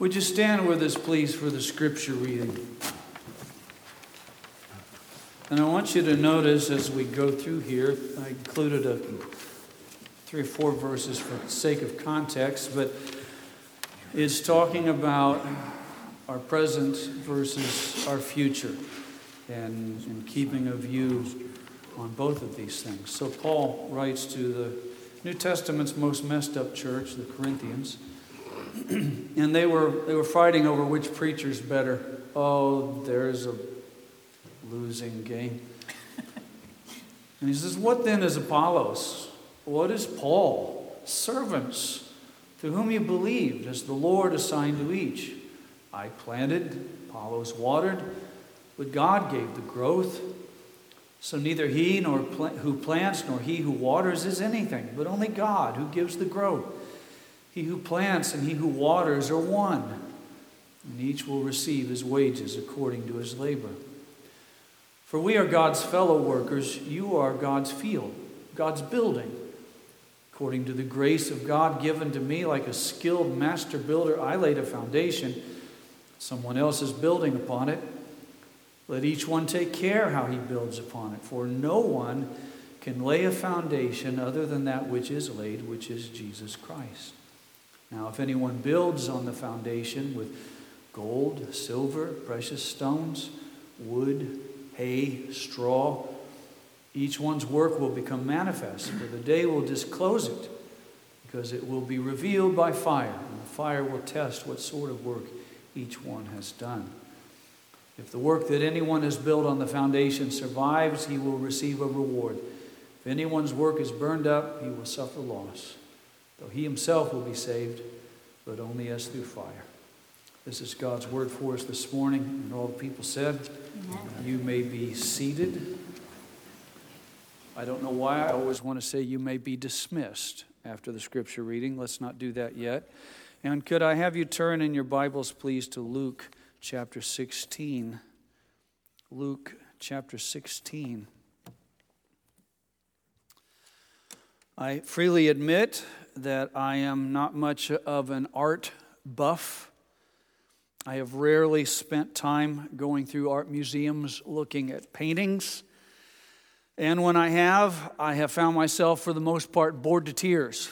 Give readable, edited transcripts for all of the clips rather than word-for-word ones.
Would you stand with us, please, for the scripture reading? And I want you to notice as we go through here, I included 3 or 4 verses for the sake of context, but it's talking about our present versus our future, and in keeping a view on both of these things. So Paul writes to the New Testament's most messed up church, the Corinthians, and they were fighting over which preacher's better. Oh, there's a losing game. And he says, what then is Apollos? What is Paul? Servants, to whom you believed, as the Lord assigned to each. I planted, Apollos watered, but God gave the growth. So neither he who plants nor he who waters is anything, but only God who gives the growth. He who plants and he who waters are one, and each will receive his wages according to his labor. For we are God's fellow workers, you are God's field, God's building. According to the grace of God given to me, like a skilled master builder, I laid a foundation. Someone else is building upon it. Let each one take care how he builds upon it, for no one can lay a foundation other than that which is laid, which is Jesus Christ. Now, if anyone builds on the foundation with gold, silver, precious stones, wood, hay, straw, each one's work will become manifest, for the day will disclose it, because it will be revealed by fire, and the fire will test what sort of work each one has done. If the work that anyone has built on the foundation survives, he will receive a reward. If anyone's work is burned up, he will suffer loss, though he himself will be saved, but only as through fire. This is God's word for us this morning, and all the people said, Amen. You may be seated. I don't know why I always want to say you may be dismissed after the scripture reading. Let's not do that yet. And could I have you turn in your Bibles, please, to Luke chapter 16. Luke chapter 16. I freely admit that I am not much of an art buff. I have rarely spent time going through art museums looking at paintings. And when I have found myself, for the most part, bored to tears.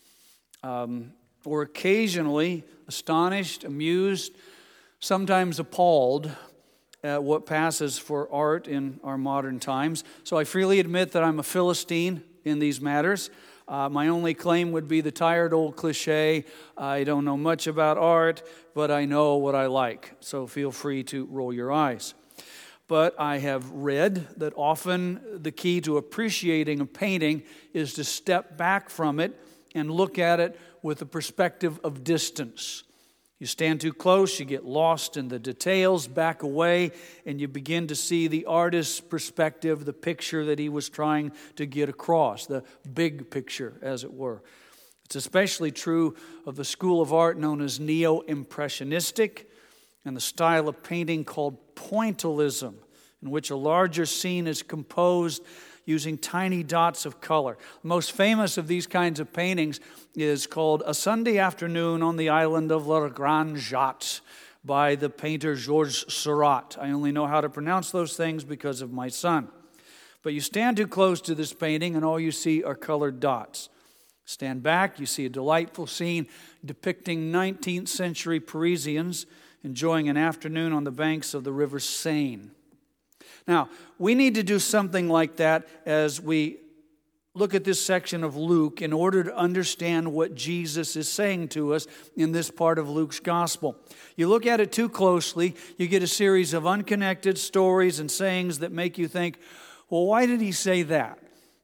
Or occasionally astonished, amused, sometimes appalled at what passes for art in our modern times. So I freely admit that I'm a Philistine in these matters. My only claim would be the tired old cliche, I don't know much about art, but I know what I like. So feel free to roll your eyes. But I have read that often the key to appreciating a painting is to step back from it and look at it with a perspective of distance. You stand too close, you get lost in the details, back away, and you begin to see the artist's perspective, the picture that he was trying to get across, the big picture, as it were. It's especially true of the school of art known as Neo-Impressionistic and the style of painting called Pointillism, in which a larger scene is composed using tiny dots of color. The most famous of these kinds of paintings is called A Sunday Afternoon on the Island of La Grande Jatte by the painter Georges Seurat. I only know how to pronounce those things because of my son. But you stand too close to this painting and all you see are colored dots. Stand back, you see a delightful scene depicting 19th century Parisians enjoying an afternoon on the banks of the River Seine. Now, we need to do something like that as we look at this section of Luke in order to understand what Jesus is saying to us in this part of Luke's gospel. You look at it too closely, you get a series of unconnected stories and sayings that make you think, well, why did he say that?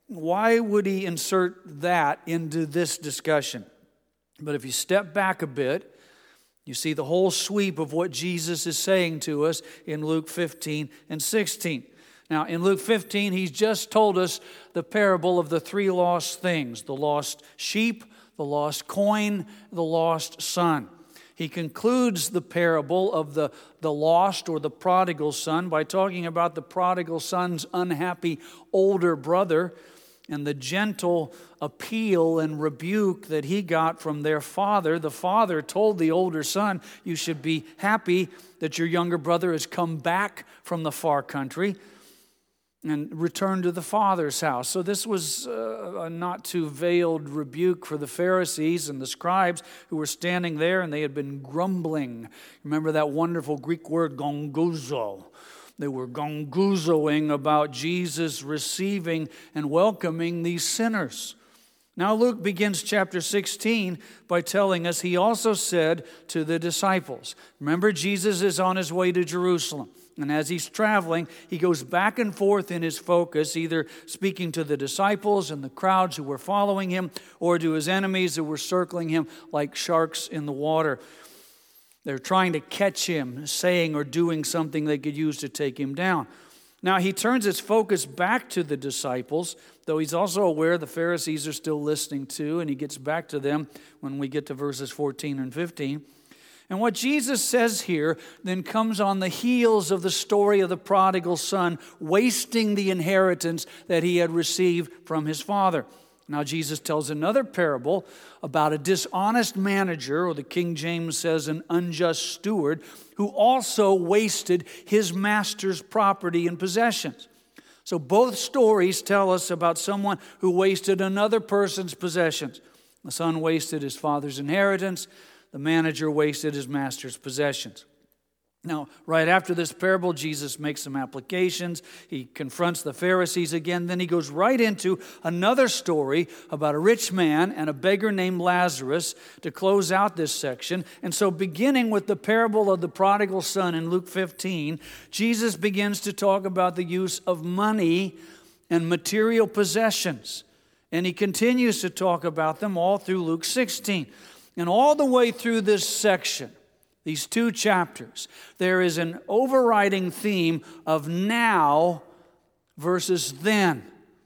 Why would he insert that into this discussion? But if you step back a bit, you see the whole sweep of what Jesus is saying to us in Luke 15 and 16. Now, in Luke 15, he's just told us the parable of the 3 lost things: the lost sheep, the lost coin, the lost son. He concludes the parable of the lost or the prodigal son by talking about the prodigal son's unhappy older brother and the gentle appeal and rebuke that he got from their father. The father told the older son, you should be happy that your younger brother has come back from the far country and returned to the father's house. So this was a not too veiled rebuke for the Pharisees and the scribes who were standing there, and they had been grumbling. Remember that wonderful Greek word, gonguzo. They were gonguzoing about Jesus receiving and welcoming these sinners. Now Luke begins chapter 16 by telling us he also said to the disciples. Remember, Jesus is on his way to Jerusalem. And as he's traveling, he goes back and forth in his focus, either speaking to the disciples and the crowds who were following him, or to his enemies who were circling him like sharks in the water. They're trying to catch him, saying or doing something they could use to take him down. Now, he turns his focus back to the disciples, though he's also aware the Pharisees are still listening too, and he gets back to them when we get to verses 14 and 15. And what Jesus says here then comes on the heels of the story of the prodigal son wasting the inheritance that he had received from his father. Now Jesus tells another parable about a dishonest manager, or the King James says an unjust steward, who also wasted his master's property and possessions. So both stories tell us about someone who wasted another person's possessions. The son wasted his father's inheritance. The manager wasted his master's possessions. Now, right after this parable, Jesus makes some applications. He confronts the Pharisees again. Then he goes right into another story about a rich man and a beggar named Lazarus to close out this section. And so beginning with the parable of the prodigal son in Luke 15, Jesus begins to talk about the use of money and material possessions. And he continues to talk about them all through Luke 16. And all the way through this section, these 2 chapters, there is an overriding theme of now versus then.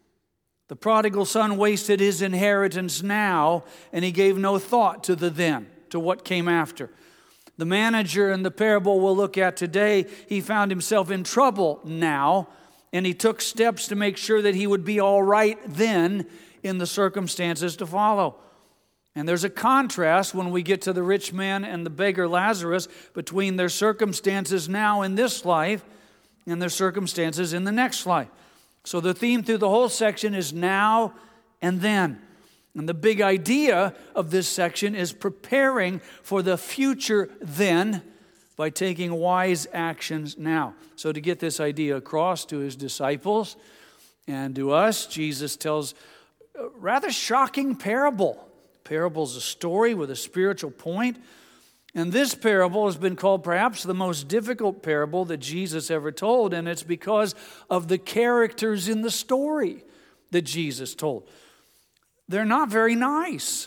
The prodigal son wasted his inheritance now, and he gave no thought to the then, to what came after. The manager in the parable we'll look at today, he found himself in trouble now, and he took steps to make sure that he would be all right then in the circumstances to follow. And there's a contrast when we get to the rich man and the beggar Lazarus between their circumstances now in this life and their circumstances in the next life. So the theme through the whole section is now and then. And the big idea of this section is preparing for the future then by taking wise actions now. So to get this idea across to his disciples and to us, Jesus tells a rather shocking parable. Parable is a story with a spiritual point. And this parable has been called perhaps the most difficult parable that Jesus ever told, and it's because of the characters in the story that Jesus told. They're not very nice.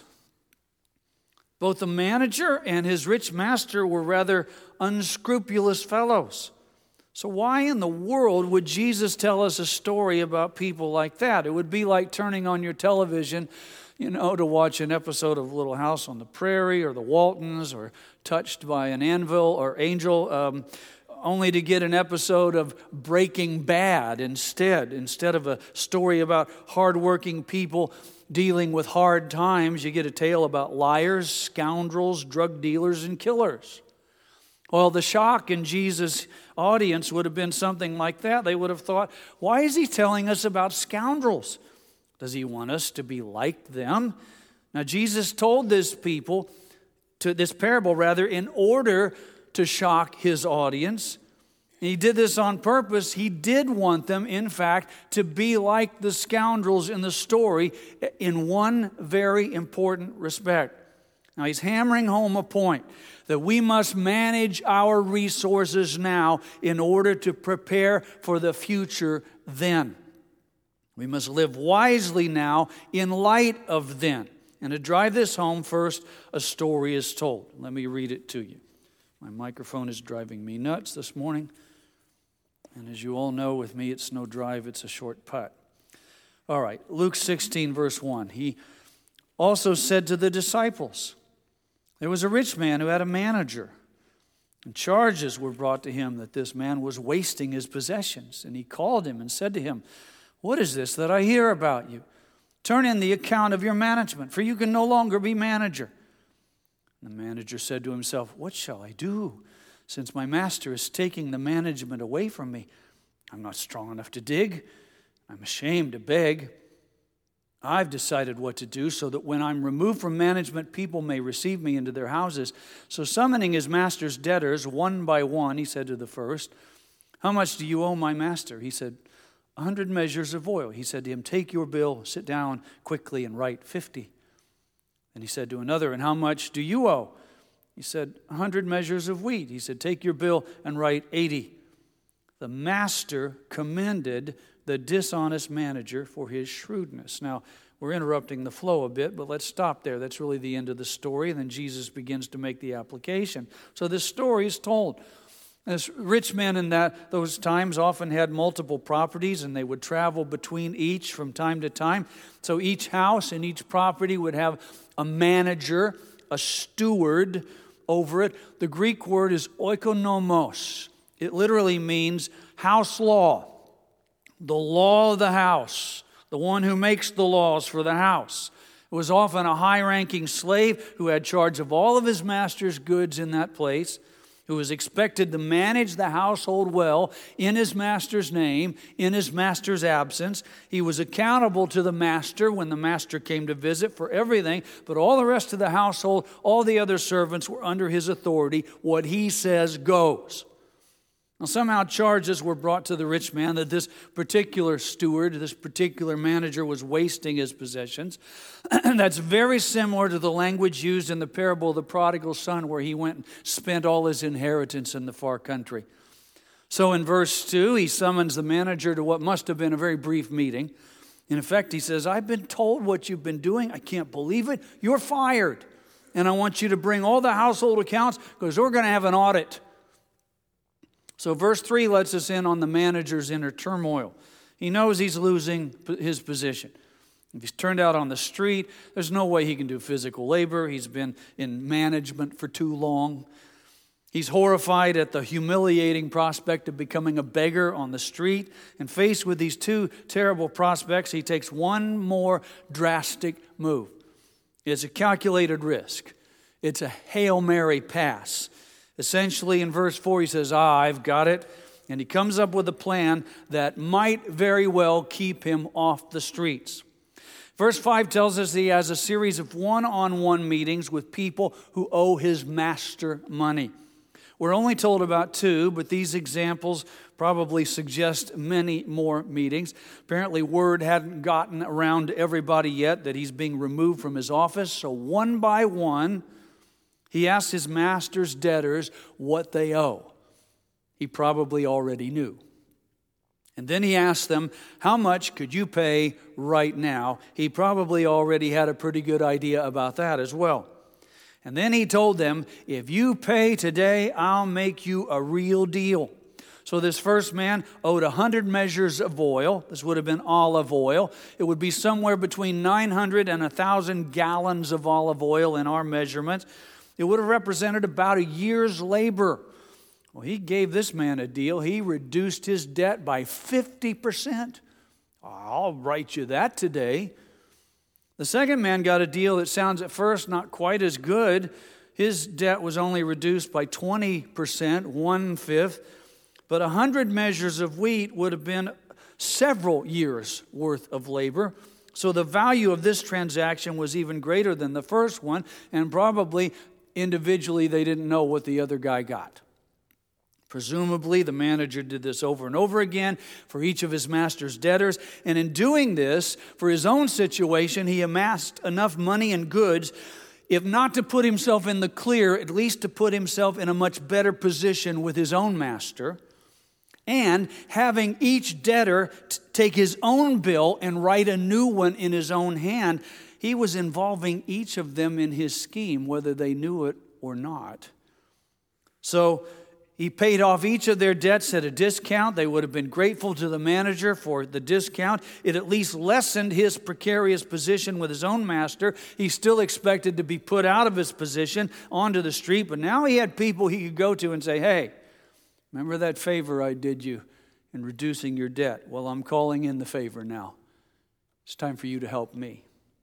Both the manager and his rich master were rather unscrupulous fellows. So why in the world would Jesus tell us a story about people like that? It would be like turning on your television, to watch an episode of Little House on the Prairie or the Waltons or Touched by an Anvil or Angel, only to get an episode of Breaking Bad instead of a story about hardworking people dealing with hard times. You get a tale about liars, scoundrels, drug dealers, and killers. Well, the shock in Jesus' audience would have been something like that. They would have thought, why is he telling us about scoundrels? Does he want us to be like them? Now, Jesus told this parable, in order to shock his audience. And he did this on purpose. He did want them, in fact, to be like the scoundrels in the story in one very important respect. Now, he's hammering home a point that we must manage our resources now in order to prepare for the future then. We must live wisely now in light of then. And to drive this home, first, a story is told. Let me read it to you. My microphone is driving me nuts this morning. And as you all know, with me, it's no drive, it's a short putt. All right, Luke 16, verse 1. He also said to the disciples, there was a rich man who had a manager, and charges were brought to him that this man was wasting his possessions. And he called him and said to him, what is this that I hear about you? Turn in the account of your management, for you can no longer be manager." The manager said to himself, "What shall I do, since my master is taking the management away from me? I'm not strong enough to dig. I'm ashamed to beg. I've decided what to do so that when I'm removed from management, people may receive me into their houses." So summoning his master's debtors one by one, he said to the first, "How much do you owe my master?" He said, 100 measures of oil. He said to him, "Take your bill, sit down quickly and write 50. And he said to another, "And how much do you owe?" He said, 100 measures of wheat. He said, "Take your bill and write 80. The master commended the dishonest manager for his shrewdness. Now, we're interrupting the flow a bit, but let's stop there. That's really the end of the story. And then Jesus begins to make the application. So this story is told. As rich men in those times often had multiple properties, and they would travel between each from time to time. So each house and each property would have a manager, a steward over it. The Greek word is oikonomos. It literally means house law, the law of the house, the one who makes the laws for the house. It was often a high-ranking slave who had charge of all of his master's goods in that place, who was expected to manage the household well in his master's name, in his master's absence. He was accountable to the master when the master came to visit for everything, but all the rest of the household, all the other servants were under his authority. What he says goes. Now, somehow charges were brought to the rich man that this particular steward, this particular manager was wasting his possessions. That's very similar to the language used in the parable of the prodigal son, where he went and spent all his inheritance in the far country. So in verse 2, he summons the manager to what must have been a very brief meeting. In effect, he says, "I've been told what you've been doing. I can't believe it. You're fired. And I want you to bring all the household accounts because we're going to have an audit." So verse 3 lets us in on the manager's inner turmoil. He knows he's losing his position. If he's turned out on the street, there's no way he can do physical labor. He's been in management for too long. He's horrified at the humiliating prospect of becoming a beggar on the street. And faced with these two terrible prospects, he takes one more drastic move. It's a calculated risk. It's a Hail Mary pass. Essentially, in verse 4, he says, "I've got it." And he comes up with a plan that might very well keep him off the streets. Verse 5 tells us he has a series of one-on-one meetings with people who owe his master money. We're only told about 2, but these examples probably suggest many more meetings. Apparently, word hadn't gotten around to everybody yet that he's being removed from his office. So one by one, he asked his master's debtors what they owe. He probably already knew. And then he asked them, "How much could you pay right now?" He probably already had a pretty good idea about that as well. And then he told them, "If you pay today, I'll make you a real deal." So this first man owed 100 measures of oil. This would have been olive oil. It would be somewhere between 900 and 1,000 gallons of olive oil in our measurements. It would have represented about a year's labor. Well, he gave this man a deal. He reduced his debt by 50%. I'll write you that today. The second man got a deal that sounds at first not quite as good. His debt was only reduced by 20%, 1/5. But 100 measures of wheat would have been several years' worth of labor. So the value of this transaction was even greater than the first one, and probably individually, they didn't know what the other guy got. Presumably, the manager did this over and over again for each of his master's debtors. And in doing this, for his own situation, he amassed enough money and goods, if not to put himself in the clear, at least to put himself in a much better position with his own master. And having each debtor take his own bill and write a new one in his own hand, he was involving each of them in his scheme, whether they knew it or not. So he paid off each of their debts at a discount. They would have been grateful to the manager for the discount. It at least lessened his precarious position with his own master. He still expected to be put out of his position onto the street, but now he had people he could go to and say, "Hey, remember that favor I did you in reducing your debt? Well, I'm calling in the favor now. It's time for you to help me.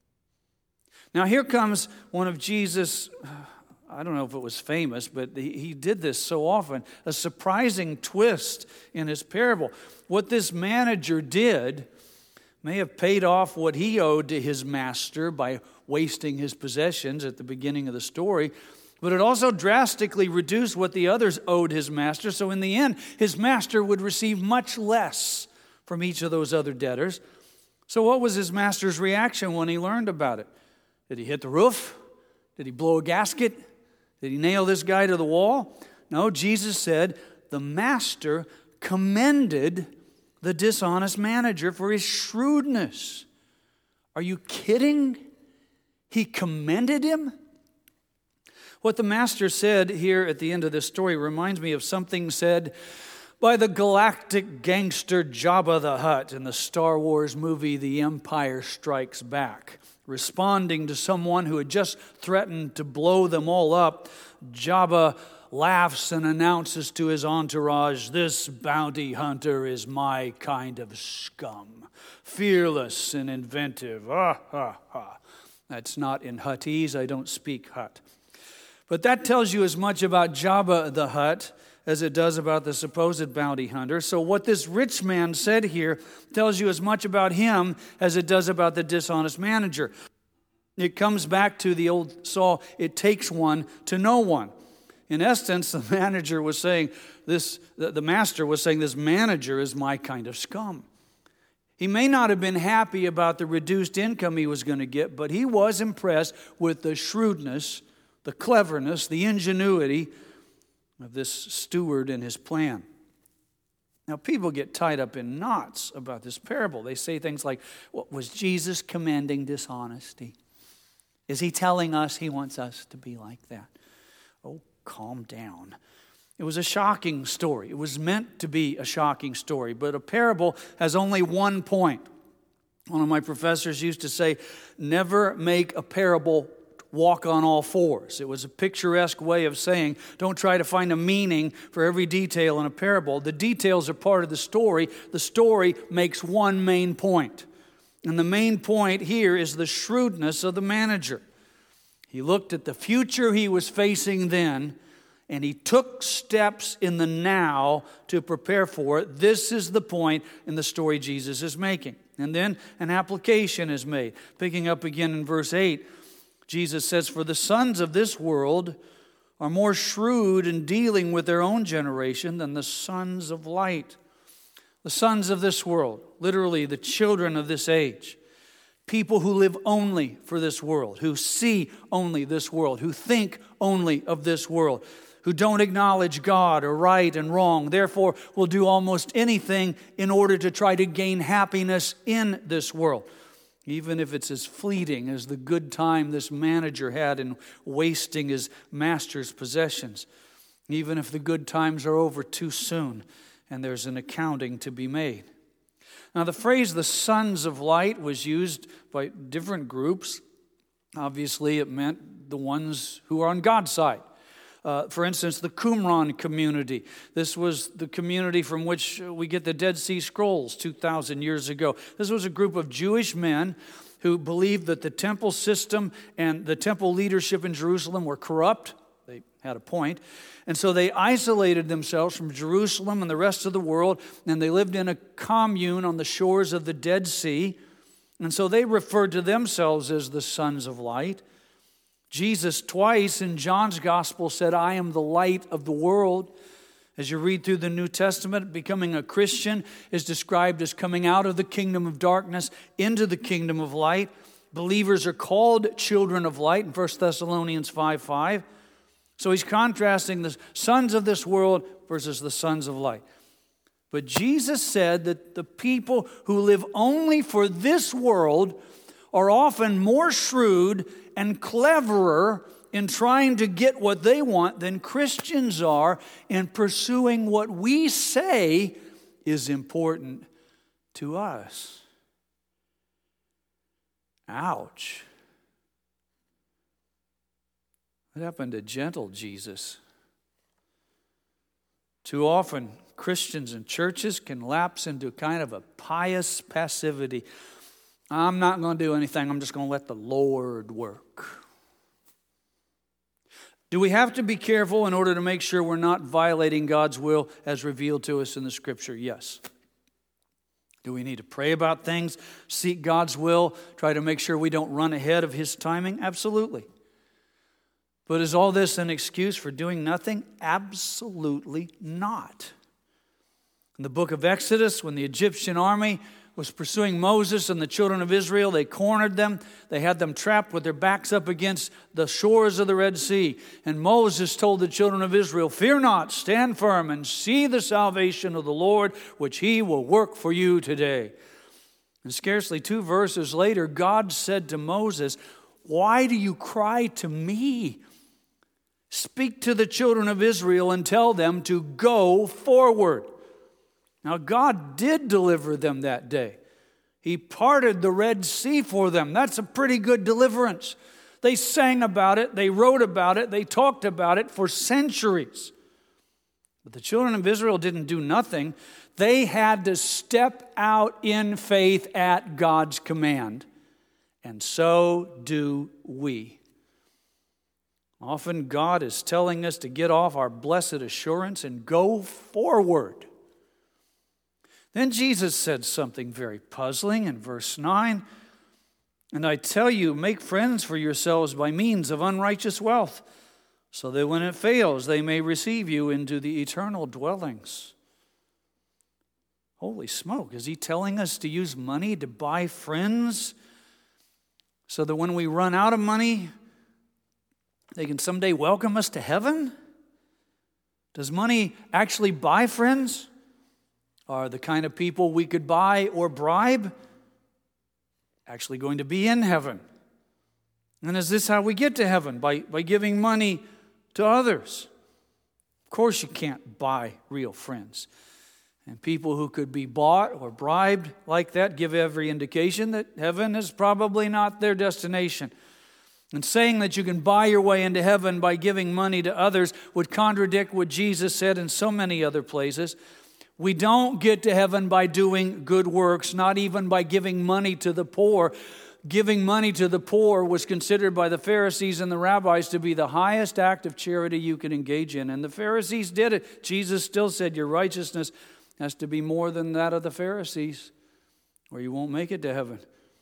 Now here comes one of Jesus', I don't know if it was famous, but he did this so often, a surprising twist in his parable. What this manager did may have paid off what he owed to his master by wasting his possessions at the beginning of the story, but it also drastically reduced what the others owed his master. So in the end, his master would receive much less from each of those other debtors. So what was his master's reaction when he learned about it? Did he hit the roof? Did he blow a gasket? Did he nail this guy to the wall? No, Jesus said the master commended the dishonest manager for his shrewdness. Are you kidding? He commended him? What the master said here at the end of this story reminds me of something said by the galactic gangster Jabba the Hutt in the Star Wars movie The Empire Strikes Back. Responding to someone who had just threatened to blow them all up, Jabba laughs and announces to his entourage, "This bounty hunter is my kind of scum, fearless and inventive." Ha, ha, ha. That's not in Huttese. I don't speak Hutt. But that tells you as much about Jabba the Hutt as it does about the supposed bounty hunter. So what this rich man said here tells you as much about him as it does about the dishonest manager. It comes back to the old saw, it takes one to know one. In essence, the master was saying, this manager is my kind of scum. He may not have been happy about the reduced income he was going to get, but he was impressed with the shrewdness, the cleverness, the ingenuity of this steward and his plan. Now, people get tied up in knots about this parable. They say things like, was Jesus commending dishonesty? Is he telling us he wants us to be like that? Oh, calm down. It was a shocking story. It was meant to be a shocking story, but a parable has only one point. One of my professors used to say, never make a parable walk on all fours. It was a picturesque way of saying, don't try to find a meaning for every detail in a parable. The details are part of the story. The story makes one main point. And the main point here is the shrewdness of the manager. He looked at the future he was facing then, and he took steps in the now to prepare for it. This is the point in the story Jesus is making. And then an application is made. Picking up again in verse 8, Jesus says, "For the sons of this world are more shrewd in dealing with their own generation than the sons of light." The sons of this world, literally the children of this age. People who live only for this world, who see only this world, who think only of this world, who don't acknowledge God or right and wrong, therefore will do almost anything in order to try to gain happiness in this world. Even if it's as fleeting as the good time this manager had in wasting his master's possessions. Even if the good times are over too soon and there's an accounting to be made. Now the phrase the sons of light was used by different groups. Obviously it meant the ones who are on God's side. For instance, the Qumran community. This was the community from which we get the Dead Sea Scrolls 2,000 years ago. This was a group of Jewish men who believed that the temple system and the temple leadership in Jerusalem were corrupt. They had a point. And so they isolated themselves from Jerusalem and the rest of the world, and they lived in a commune on the shores of the Dead Sea. And so they referred to themselves as the sons of light. Jesus twice in John's gospel said, "I am the light of the world." As you read through the New Testament, becoming a Christian is described as coming out of the kingdom of darkness into the kingdom of light. Believers are called children of light in 1 Thessalonians 5:5. So he's contrasting the sons of this world versus the sons of light. But Jesus said that the people who live only for this world are often more shrewd and cleverer in trying to get what they want than Christians are in pursuing what we say is important to us. Ouch. What happened to gentle Jesus? Too often, Christians and churches can lapse into kind of a pious passivity. I'm not going to do anything. I'm just going to let the Lord work. Do we have to be careful in order to make sure we're not violating God's will as revealed to us in the Scripture? Yes. Do we need to pray about things, seek God's will, try to make sure we don't run ahead of His timing? Absolutely. But is all this an excuse for doing nothing? Absolutely not. In the book of Exodus, when the Egyptian army was pursuing Moses and the children of Israel, they cornered them. They had them trapped with their backs up against the shores of the Red Sea. And Moses told the children of Israel, "Fear not, stand firm and see the salvation of the Lord, which He will work for you today." And scarcely 2 verses later, God said to Moses, "Why do you cry to me? Speak to the children of Israel and tell them to go forward." Now, God did deliver them that day. He parted the Red Sea for them. That's a pretty good deliverance. They sang about it, they wrote about it, they talked about it for centuries. But the children of Israel didn't do nothing. They had to step out in faith at God's command. And so do we. Often God is telling us to get off our blessed assurance and go forward. Then Jesus said something very puzzling in verse 9. "And I tell you, make friends for yourselves by means of unrighteous wealth, so that when it fails, they may receive you into the eternal dwellings." Holy smoke, is He telling us to use money to buy friends so that when we run out of money, they can someday welcome us to heaven? Does money actually buy friends? Are the kind of people we could buy or bribe actually going to be in heaven? And is this how we get to heaven? By giving money to others? Of course you can't buy real friends. And people who could be bought or bribed like that give every indication that heaven is probably not their destination. And saying that you can buy your way into heaven by giving money to others would contradict what Jesus said in so many other places. We don't get to heaven by doing good works, not even by giving money to the poor. Giving money to the poor was considered by the Pharisees and the rabbis to be the highest act of charity you could engage in. And the Pharisees did it. Jesus still said your righteousness has to be more than that of the Pharisees, or you won't make it to heaven.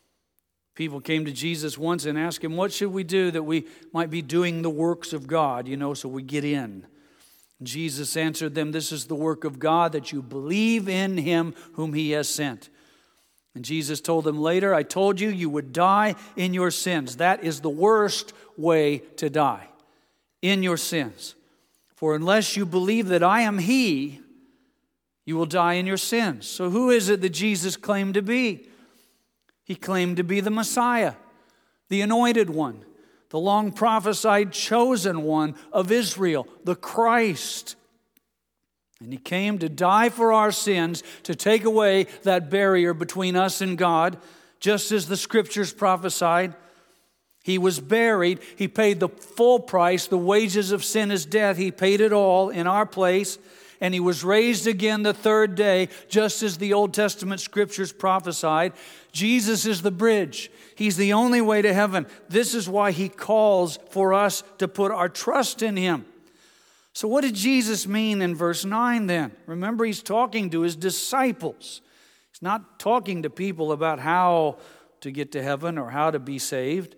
People came to Jesus once and asked Him, "What should we do that we might be doing the works of God, so we get in?" Jesus answered them, "This is the work of God, that you believe in Him whom He has sent." And Jesus told them later, "I told you, you would die in your sins." That is the worst way to die, in your sins. "For unless you believe that I am He, you will die in your sins." So who is it that Jesus claimed to be? He claimed to be the Messiah, the anointed one, the long prophesied chosen one of Israel, the Christ. And He came to die for our sins, to take away that barrier between us and God, just as the Scriptures prophesied. He was buried. He paid the full price. The wages of sin is death. He paid it all in our place. And He was raised again the third day, just as the Old Testament Scriptures prophesied. Jesus is the bridge. He's the only way to heaven. This is why He calls for us to put our trust in Him. So what did Jesus mean in verse 9 then? Remember, He's talking to His disciples. He's not talking to people about how to get to heaven or how to be saved.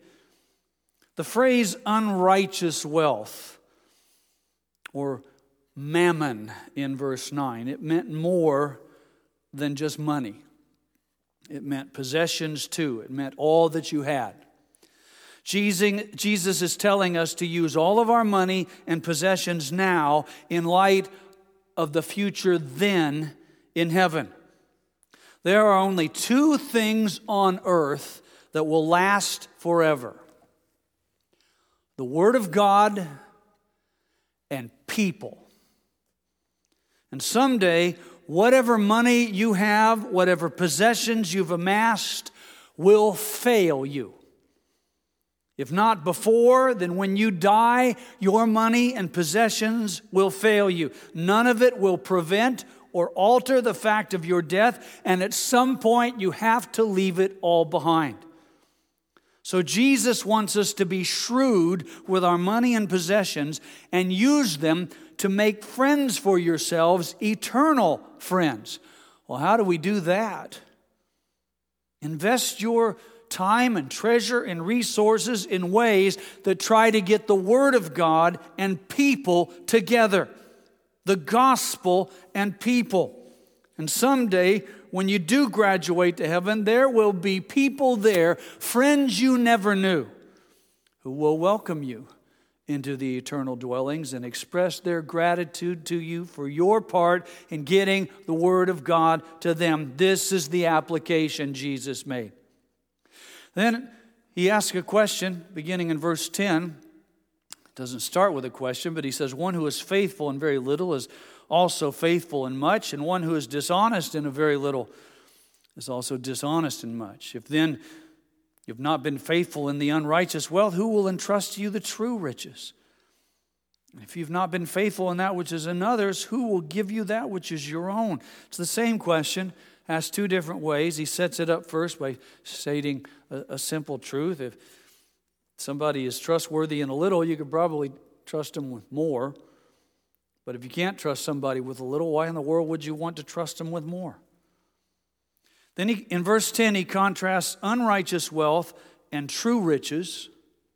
The phrase unrighteous wealth, or mammon in verse 9, it meant more than just money. It meant possessions too. It meant all that you had. Jesus is telling us to use all of our money and possessions now in light of the future then in heaven. There are only 2 things on earth that will last forever: the Word of God and people. And someday, whatever money you have, whatever possessions you've amassed, will fail you. If not before, then when you die, your money and possessions will fail you. None of it will prevent or alter the fact of your death, and at some point you have to leave it all behind. So Jesus wants us to be shrewd with our money and possessions and use them to make friends for yourselves, eternal friends. Well, how do we do that? Invest your time and treasure and resources in ways that try to get the Word of God and people together. The gospel and people. And someday, when you do graduate to heaven, there will be people there, friends you never knew, who will welcome you into the eternal dwellings and express their gratitude to you for your part in getting the Word of God to them. This is the application Jesus made. Then he asks a question beginning in verse 10. It doesn't start with a question, but he says, one who is faithful in very little is also faithful in much, and one who is dishonest in a very little is also dishonest in much. If then you've not been faithful in the unrighteous wealth, who will entrust to you the true riches? If you've not been faithful in that which is another's, who will give you that which is your own? It's the same question, asked two different ways. He sets it up first by stating a simple truth. If somebody is trustworthy in a little, you could probably trust them with more. But if you can't trust somebody with a little, why in the world would you want to trust them with more? Then in verse 10, he contrasts unrighteous wealth and true riches,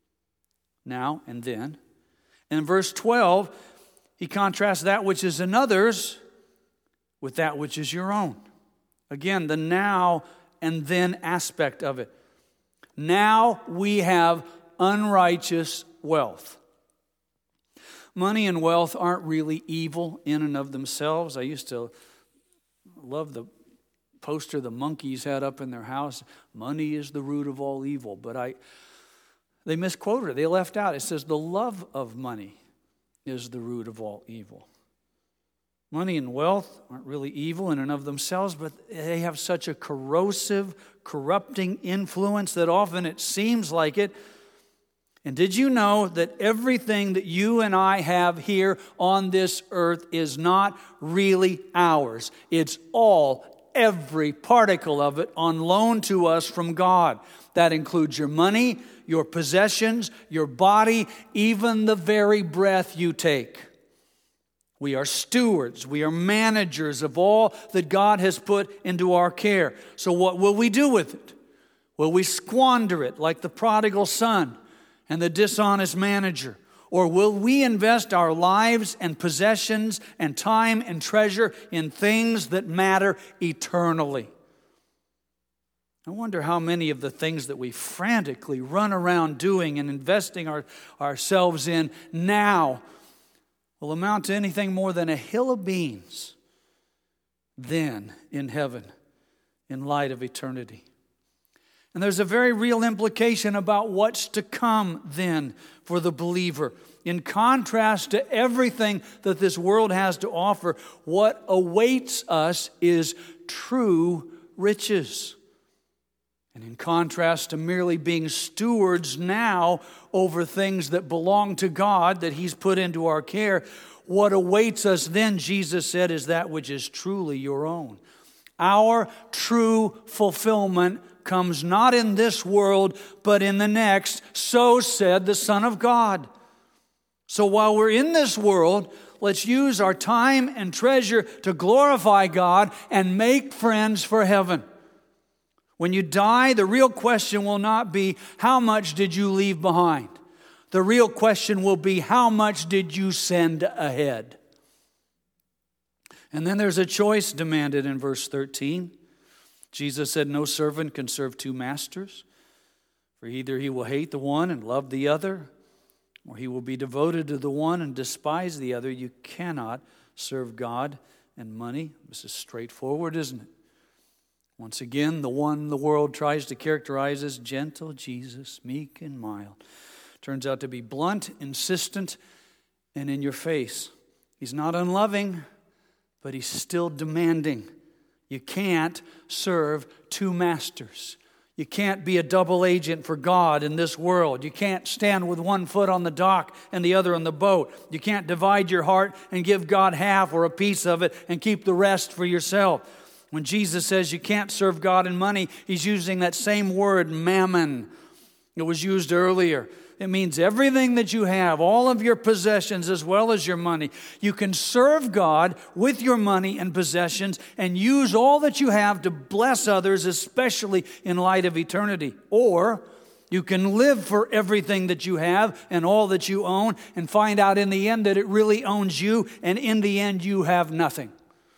now and then. And in verse 12, he contrasts that which is another's with that which is your own. Again, the now and then aspect of it. Now we have unrighteous wealth. Money and wealth aren't really evil in and of themselves. I used to love the poster the monkeys had up in their house. Money is the root of all evil. But they misquoted it. They left out. It says the love of money is the root of all evil. Money and wealth aren't really evil in and of themselves, but they have such a corrosive, corrupting influence that often it seems like it. And did you know that everything that you and I have here on this earth is not really ours? It's all, every particle of it, on loan to us from God. That includes your money, your possessions, your body, even the very breath you take. We are stewards. We are managers of all that God has put into our care. So what will we do with it? Will we squander it like the prodigal son and the dishonest manager? Or will we invest our lives and possessions and time and treasure in things that matter eternally? I wonder how many of the things that we frantically run around doing and investing ourselves in now will amount to anything more than a hill of beans then in heaven in light of eternity. And there's a very real implication about what's to come then for the believer. In contrast to everything that this world has to offer, what awaits us is true riches. And in contrast to merely being stewards now over things that belong to God, that He's put into our care, what awaits us then, Jesus said, is that which is truly your own. Our true fulfillment comes not in this world, but in the next. So said the Son of God. So while we're in this world, let's use our time and treasure to glorify God and make friends for heaven. When you die, the real question will not be, how much did you leave behind? The real question will be, how much did you send ahead? And then there's a choice demanded in verse 13. Jesus said, no servant can serve two masters, for either he will hate the one and love the other, or he will be devoted to the one and despise the other. You cannot serve God and money. This is straightforward, isn't it? Once again, the one the world tries to characterize as gentle, Jesus, meek and mild, turns out to be blunt, insistent, and in your face. He's not unloving, but he's still demanding. You can't serve two masters. You can't be a double agent for God in this world. You can't stand with one foot on the dock and the other on the boat. You can't divide your heart and give God half or a piece of it and keep the rest for yourself. When Jesus says you can't serve God and money, He's using that same word, mammon. It was used earlier. It means everything that you have, all of your possessions as well as your money. You can serve God with your money and possessions and use all that you have to bless others, especially in light of eternity. Or you can live for everything that you have and all that you own and find out in the end that it really owns you, and in the end you have nothing.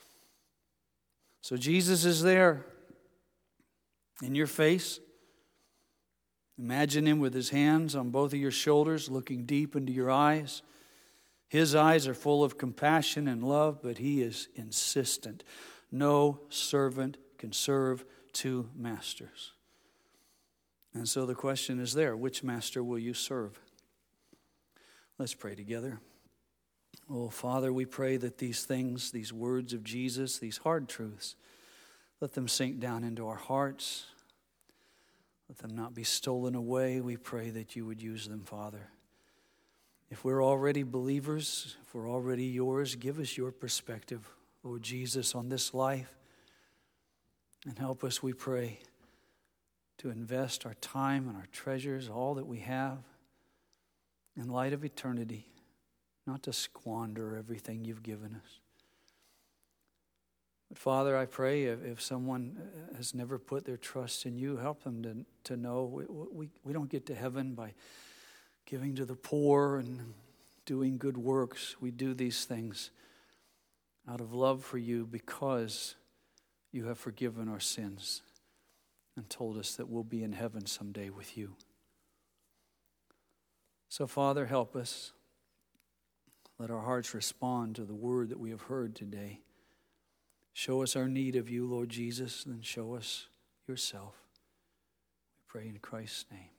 So Jesus is there in your face. Imagine Him with His hands on both of your shoulders, looking deep into your eyes. His eyes are full of compassion and love, but He is insistent. No servant can serve two masters. And so the question is there, which master will you serve? Let's pray together. Oh, Father, we pray that these things, these words of Jesus, these hard truths, let them sink down into our hearts. Let them not be stolen away. We pray that you would use them, Father. If we're already believers, if we're already yours, give us your perspective, Lord Jesus, on this life. And help us, we pray, to invest our time and our treasures, all that we have, in light of eternity, not to squander everything you've given us. But Father, I pray if someone has never put their trust in you, help them to know we don't get to heaven by giving to the poor and doing good works. We do these things out of love for you because you have forgiven our sins and told us that we'll be in heaven someday with you. So Father, help us. Let our hearts respond to the word that we have heard today. Show us our need of you, Lord Jesus, and show us yourself. We pray in Christ's name.